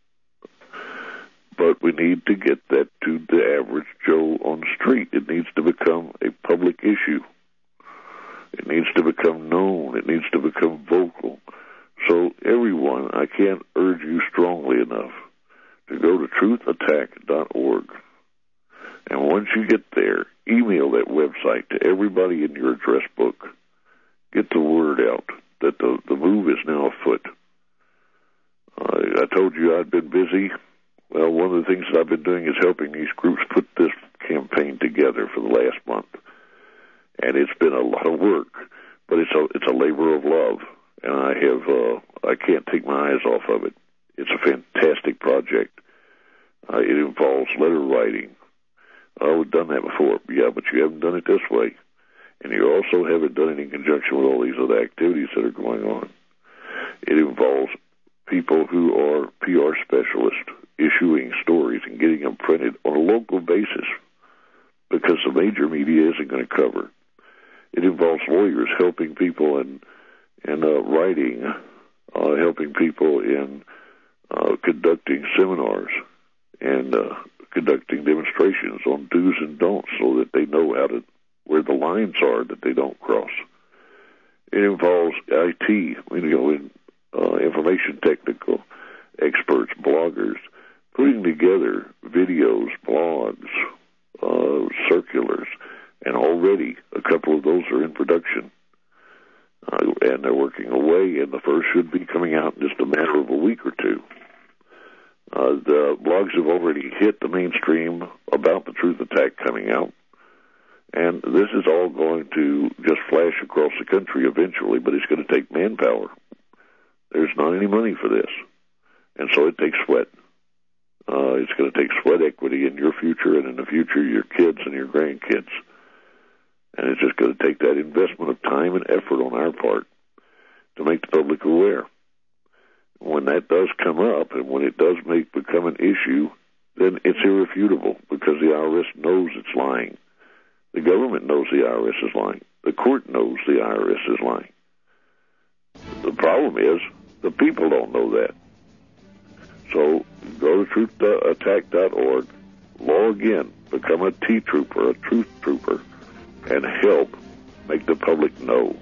But we need to get that to the average Joe on the street. It needs to become a public issue. It needs to become known. It needs to become vocal. So everyone, I can't urge you strongly enough to go to truth attack dot org. And once you get there, email that website to everybody in your address book. Get the word out that the, the move is now afoot. Uh, I told you I'd been busy. Well, one of the things that I've been doing is helping these groups put this campaign together for the last month. And it's been a lot of work, but it's a it's a labor of love, and I have uh, I can't take my eyes off of it. It's a fantastic project. Uh, it involves letter writing. Oh, we've done that before, yeah, but you haven't done it this way, and you also haven't done it in conjunction with all these other activities that are going on. It involves people who are P R specialists issuing stories and getting them printed on a local basis because the major media isn't going to cover. It involves lawyers helping people in, in uh, writing, uh, helping people in uh, conducting seminars and uh, conducting demonstrations on do's and don'ts so that they know how to, where the lines are that they don't cross. It involves I T, you know, in, uh, information technical experts, bloggers, putting together videos, blogs, uh, circulars, and already a couple of those are in production. uh, and they're working away, and the first should be coming out in just a matter of a week or two. Uh, the blogs have already hit the mainstream about the truth attack coming out, and this is all going to just flash across the country eventually, but it's going to take manpower. There's not any money for this, and so it takes sweat. Uh, it's going to take sweat equity in your future and in the future your kids and your grandkids. And it's just going to take that investment of time and effort on our part to make the public aware. When that does come up and when it does make become an issue, then it's irrefutable because the I R S knows it's lying. The government knows the I R S is lying. The court knows the I R S is lying. The problem is the people don't know that. So go to truth attack dot org, log in, become a T-trooper, a truth trooper, and help make the public know.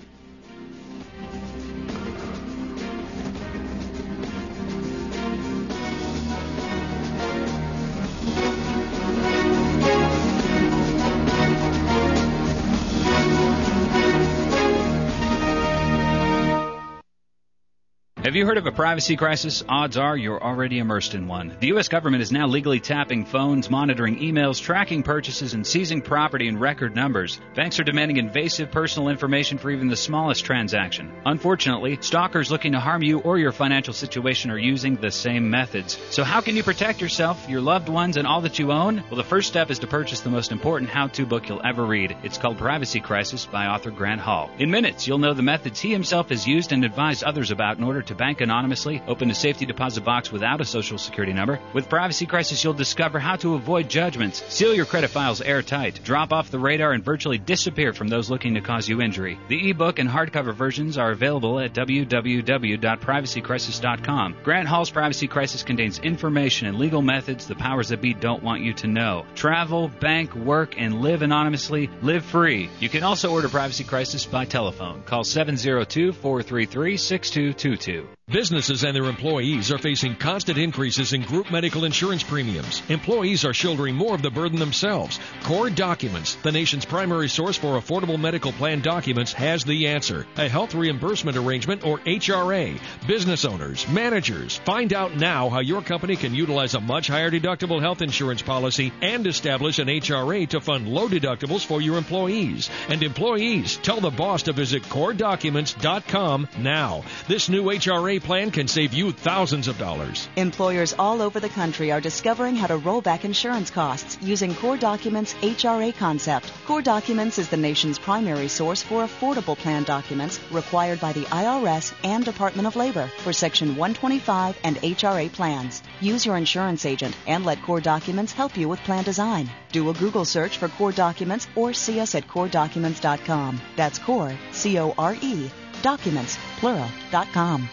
Have you heard of a privacy crisis? Odds are you're already immersed in one. The U S government is now legally tapping phones, monitoring emails, tracking purchases, and seizing property in record numbers. Banks are demanding invasive personal information for even the smallest transaction. Unfortunately, stalkers looking to harm you or your financial situation are using the same methods. So how can you protect yourself, your loved ones, and all that you own? Well, the first step is to purchase the most important how-to book you'll ever read. It's called Privacy Crisis by author Grant Hall. In minutes, you'll know the methods he himself has used and advised others about in order to bank anonymously, open a safety deposit box without a social security number. With Privacy Crisis, you'll discover how to avoid judgments, seal your credit files airtight, drop off the radar, and virtually disappear from those looking to cause you injury. The ebook and hardcover versions are available at w w w dot privacy crisis dot com. Grant Hall's Privacy Crisis contains information and legal methods the powers that be don't want you to know. Travel, bank, work, and live anonymously. Live free. You can also order Privacy Crisis by telephone. Call seven zero two, four three three, six two two two.
Businesses and their employees are facing constant increases in group medical insurance premiums. Employees are shouldering more of the burden themselves. Core Documents, the nation's primary source for affordable medical plan documents, has the answer. A health reimbursement arrangement, or H R A. Business owners, managers, find out now how your company can utilize a much higher deductible health insurance policy and establish an H R A to fund low deductibles for your employees. And employees, tell the boss to visit core documents dot com now. This new H R A plan can save you thousands of dollars.
Employers all over the country are discovering how to roll back insurance costs using Core Documents' H R A concept. Core Documents is the nation's primary source for affordable plan documents required by the I R S and Department of Labor for Section one twenty-five and H R A plans. Use your insurance agent and let Core Documents help you with plan design. Do a Google search for Core Documents or see us at core documents dot com. That's Core, C O R E, documents, plural, dot com.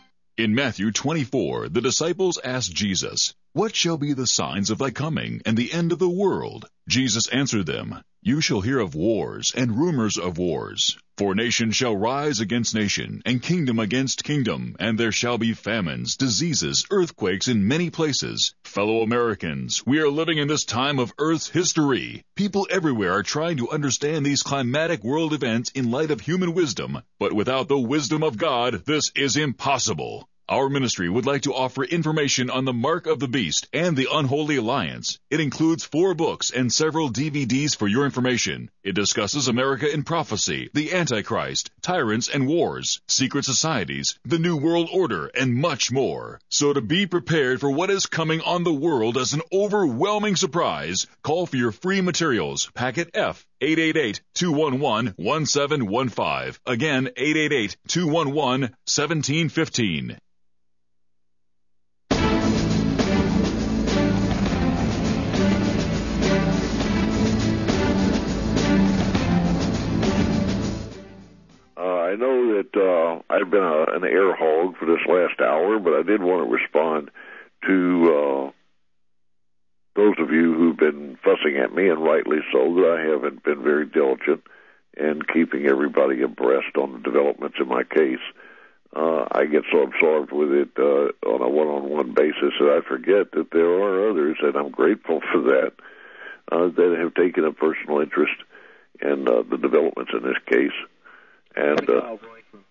In Matthew twenty-four, the disciples asked Jesus, "What shall be the signs of thy coming and the end of the world?" Jesus answered them, "You shall hear of wars and rumors of wars. For nation shall rise against nation, and kingdom against kingdom, and there shall be famines, diseases, earthquakes in many places." Fellow Americans, we are living in this time of Earth's history. People everywhere are trying to understand these climatic world events in light of human wisdom, but without the wisdom of God, this is impossible. Our ministry would like to offer information on the Mark of the Beast and the Unholy Alliance. It includes four books and several D V Ds for your information. It discusses America in prophecy, the Antichrist, tyrants and wars, secret societies, the New World Order, and much more. So to be prepared for what is coming on the world as an overwhelming surprise, call for your free materials, packet F, eight eight eight, two one one, one seven one five. Again, eight eight eight, two one one, one seven one five.
I know that uh, I've been a, an air hog for this last hour, but I did want to respond to uh, those of you who've been fussing at me, and rightly so, that I haven't been very diligent in keeping everybody abreast on the developments in my case. Uh, I get so absorbed with it uh, on a one-on-one basis that I forget that there are others, and I'm grateful for that, uh, that have taken a personal interest in uh, the developments in this case. And uh,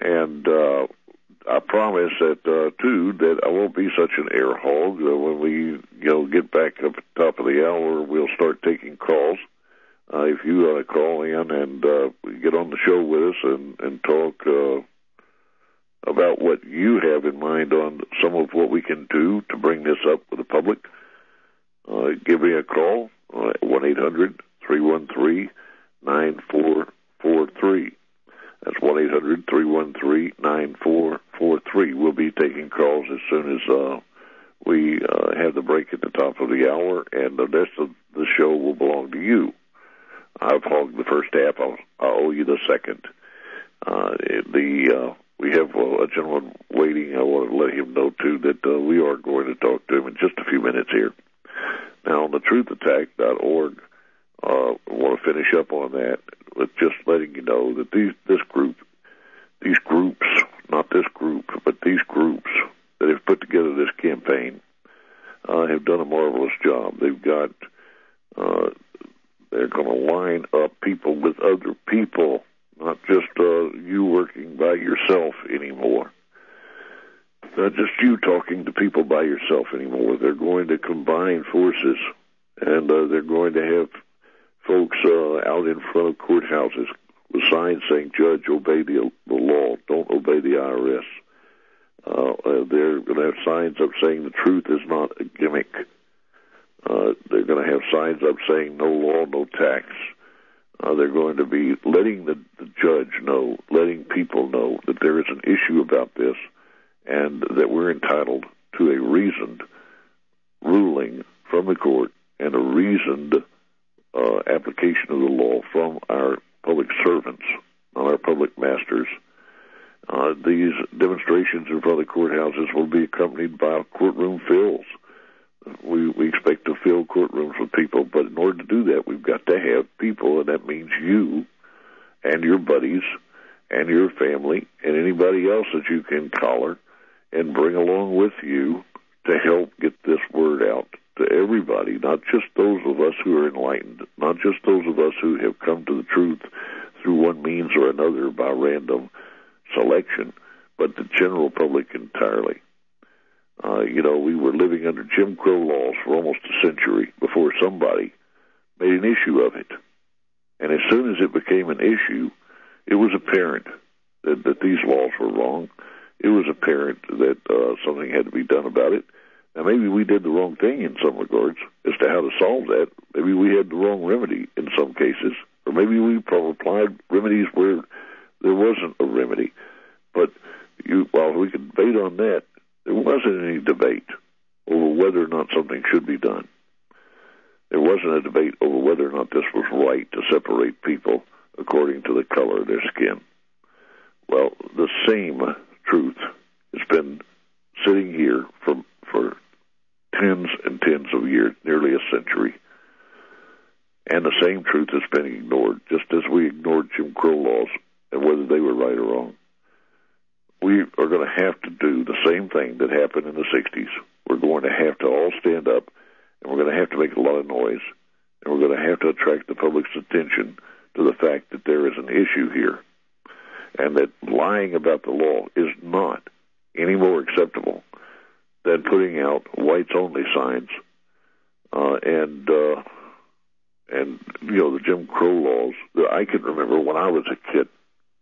And uh, I promise that, uh, too, that I won't be such an air hog. Uh, when we, you know, get back up at the top of the hour, we'll start taking calls. Uh, if you uh, call in and uh, get on the show with us and, and talk uh, about what you have in mind on some of what we can do to bring this up with the public, uh, give me a call, uh, one eight hundred three one three nine four four three. That's one eight hundred three one three nine four four three. We'll be taking calls as soon as uh, we uh, have the break at the top of the hour, and the rest of the show will belong to you. I've hogged the first half. I'll, I'll owe you the second. Uh, the uh, we have uh, a gentleman waiting. I want to let him know, too, that uh, we are going to talk to him in just a few minutes here. Now, on the truth attack dot org, uh, I want to finish up on that with just letting you know that these this group, these groups, not this group, but these groups that have put together this campaign uh, have done a marvelous job. They've got... Uh, They're going to line up people with other people, not just uh, you working by yourself anymore. Not just you talking to people by yourself anymore. They're going to combine forces, and uh, they're going to have folks uh, out in front of courthouses with signs saying, "Judge, obey the, the law. Don't obey the I R S." Uh, uh, they're going to have signs up saying the truth is not a gimmick. Uh, they're going to have signs up saying no law, no tax. Uh, they're going to be letting the, the judge know, letting people know that there is an issue about this and that we're entitled to a reasoned ruling from the court and a reasoned uh, application of the law from our public servants, not our public masters. Uh, these demonstrations in front of the courthouses will be accompanied by courtroom fills. We, we expect to fill courtrooms with people, but in order to do that, we've got to have people, and that means you and your buddies and your family and anybody else that you can collar and bring along with you to help get this word out to everybody, not just those of us who are enlightened, not just those of us who have come to the truth through one means or another by random selection, but the general public entirely. Uh, you know, we were living under Jim Crow laws for almost a century before somebody made an issue of it. And as soon as it became an issue, it was apparent that, that these laws were wrong. It was apparent that uh, something had to be done about it. Now, maybe we did the wrong thing in some regards as to how to solve that. Maybe we had the wrong remedy in some cases, or maybe we applied remedies where there wasn't a remedy. But you, while we could debate on that, there wasn't any debate over whether or not something should be done. There wasn't a debate over whether or not this was right to separate people according to the color of their skin. Well, the same truth has been sitting here for, for tens and tens of years, nearly a century. And the same truth has been ignored, just as we ignored Jim Crow laws and whether they were right or wrong. We are going to have to do the same thing that happened in the sixties. We're going to have to all stand up, and we're going to have to make a lot of noise, and we're going to have to attract the public's attention to the fact that there is an issue here, and that lying about the law is not any more acceptable than putting out whites-only signs uh, and, uh, and, you know, the Jim Crow laws that I can remember when I was a kid.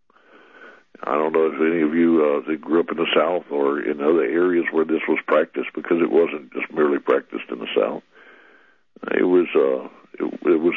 I don't know if any of you uh, that grew up in the South or in other areas where this was practiced, because it wasn't just merely practiced in the South. It was uh, it, it was